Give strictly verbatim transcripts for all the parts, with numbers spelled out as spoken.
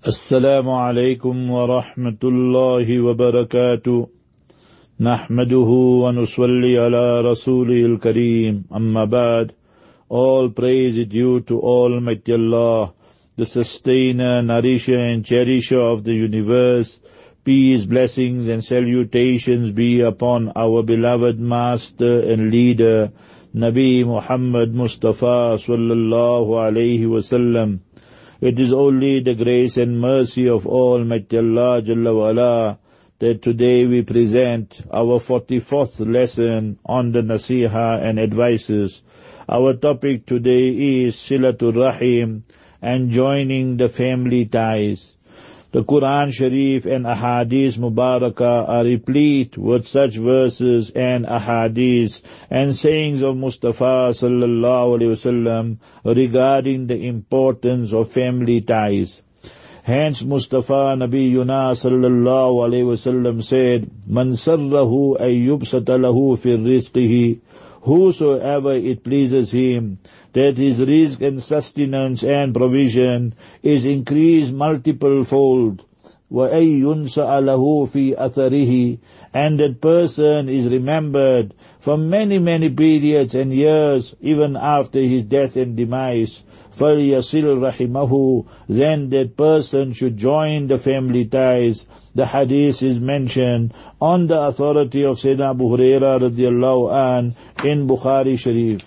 السلام عليكم ورحمة الله وبركاته نحمده ونصلي على رسوله الكريم أما بعد. All praise is due to Almighty Allah, the sustainer, nourisher and cherisher of the universe. Peace, blessings and salutations be upon our beloved master and leader, Nabi Muhammad Mustafa sallallahu alayhi wasallam. It is only the grace and mercy of Almighty Allah Jalla wa Ala that today we present our forty-fourth lesson on the Nasiha and advices. Our topic today is Silatul Rahim and joining the family ties. The Quran Sharif and Ahadith Mubarakah are replete with such verses and Ahadith and sayings of Mustafa sallallahu alaihi wasallam regarding the importance of family ties. Hence Mustafa Nabiyuna sallallahu alaihi wasallam said, "Man sarrahu ay yubsata lahu fi rizqihi." Whosoever it pleases him that his rizq and sustenance and provision is increased multiple fold, وَأَن يُنْسَأَ لَهُ فِي أَثَرِهِ, and that person is remembered for many, many periods and years, even after his death and demise, فَلْيَصِلْ رَحِمَهُ, then that person should join the family ties. The hadith is mentioned on the authority of Sayyidina Abu Hurairah radiyallahu an in Bukhari Sharif.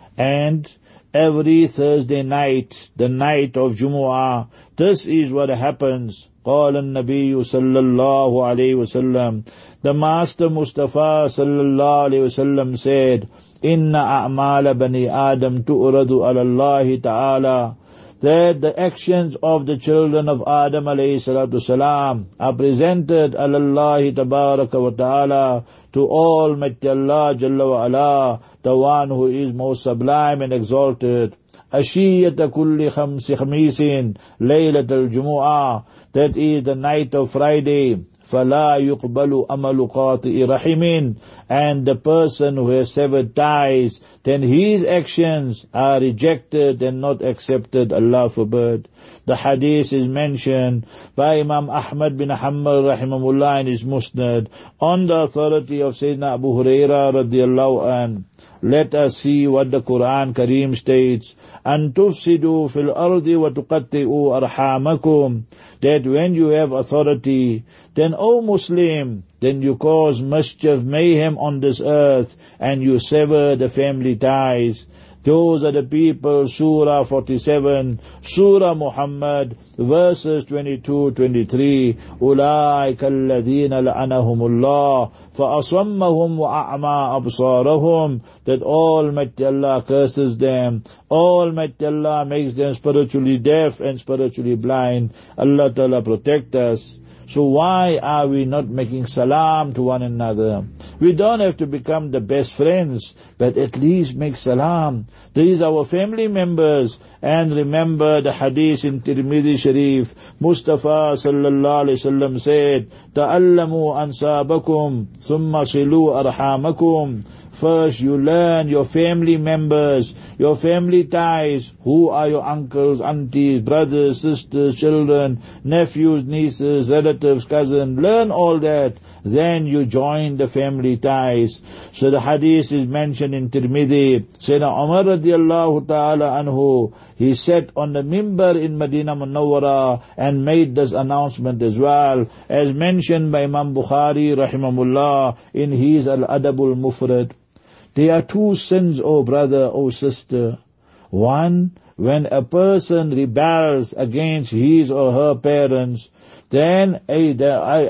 And every Thursday night, the night of Jumu'ah, this is what happens. قال النبي صلى الله عليه وسلم, the Master Mustafa sallallahu alayhi wasallam said, إِنَّ أَعْمَالَ بَنِي آدَمْ تُؤْرَدُ عَلَى اللَّهِ تَعَالَى, that the actions of the children of Adam alayhi salatu salam are presented alallahi tabaraka wa ta'ala to Almighty Allah Jalla wa Ala, the one who is most sublime and exalted. Ashiyata kulli khamsi khamisin laylat al-jumu'ah, that is the night of Friday. فَلَا يُقْبَلُ أَمَلُ قَاطِئِ رَحِمٍ, and the person who has severed ties, then his actions are rejected and not accepted, Allah forbid. The hadith is mentioned by Imam Ahmad bin Hanbal rahimahullah in his Musnad on the authority of Sayyidina Abu Hurairah radiyallahu an. Let us see what the Quran Kareem states. أَن تُفْسِدُوا فِي الْأَرْضِ وَتُقَطِّئُوا أَرْحَامَكُمْ, that when you have authority, then O Muslim, then you cause mischief, mayhem on this earth, and you sever the family ties. Those are the people, Surah forty-seven, Surah Muhammad, verses twenty-two to twenty-three. أُولَٰئِكَ الَّذِينَ لَعَنَهُمُ اللَّهُ فَأَصَمَّهُمْ وَأَعْمَى أَبْصَارَهُم, that Almighty Allah curses them, Almighty Allah makes them spiritually deaf and spiritually blind. Allah Ta'ala protect us. So why are we not making salam to one another? We don't have to become the best friends, but at least make salam. These are our family members. And remember the hadith in Tirmidhi Sharif, Mustafa sallallahu alayhi wasallam said, تَأَلَّمُوا أَنْسَابَكُمْ ثُمَّ صِلُوا أَرْحَامَكُمْ. First you learn your family members, your family ties. Who are your uncles, aunties, brothers, sisters, children, nephews, nieces, relatives, cousins. Learn all that. Then you join the family ties. So the hadith is mentioned in Tirmidhi. Sayyidina Umar radiallahu ta'ala anhu, he sat on the mimbar in Medina Munawwara and made this announcement as well, as mentioned by Imam Bukhari rahimahullah in his Al-Adabul Mufrad. There are two sins, O brother, O sister. One, when a person rebels against his or her parents, then أَجَّلَ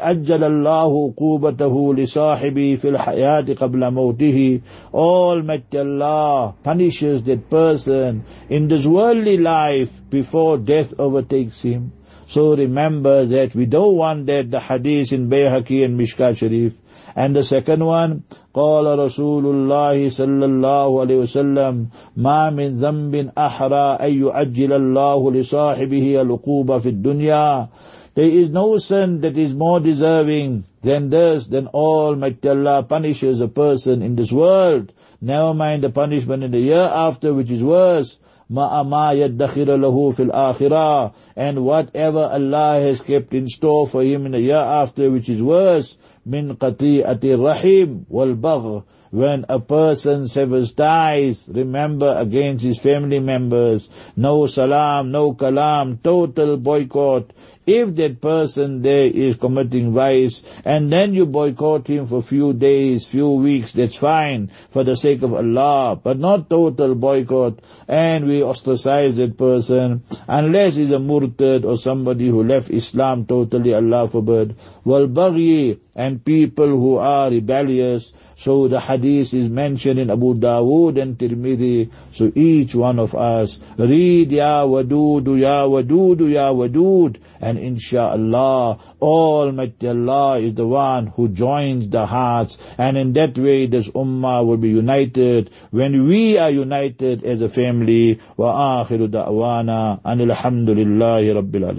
اللَّهُ قُوبَتَهُ لِصَاحِبِهِ فِي الْحَيَاةِ قَبْلَ مَوْتِهِ. Almighty Allah punishes that person in this worldly life before death overtakes him. So remember that we don't want that, the hadith in Bayhaqi and Mishkat Sharif. And the second one, قال رسول الله صلى الله عليه وسلم ما من ذنب أحرى أن يعجل الله لصاحبه العقوبة في الدنيا. There is no sin that is more deserving than this, than Almighty Allah punishes a person in this world. Never mind the punishment in the year after, which is worse. مَا مَا يَدَّخِرَ لَهُ فِي الْآخِرَةِ, and whatever Allah has kept in store for him in the year after, which is worse, مِنْ قَطِيعَةِ الرَّحِيمِ وَالْبَغْضِ. When a person severs ties, remember, against his family members, no salam, no kalam, total boycott. If that person there is committing vice, and then you boycott him for few days, few weeks, that's fine, for the sake of Allah, but not total boycott, and we ostracize that person, unless he's a murtad or somebody who left Islam totally, Allah forbid. Wal baghi, and people who are rebellious. So the hadith is mentioned in Abu Dawood and Tirmidhi. So each one of us read Ya Wadudu, Ya Wadudu, Ya Wadud, and inshaAllah, Almighty Allah is the one who joins the hearts, and in that way this ummah will be united. When we are united as a family, wa akhiru da'wana anil hamdulillahi rabbil alamin.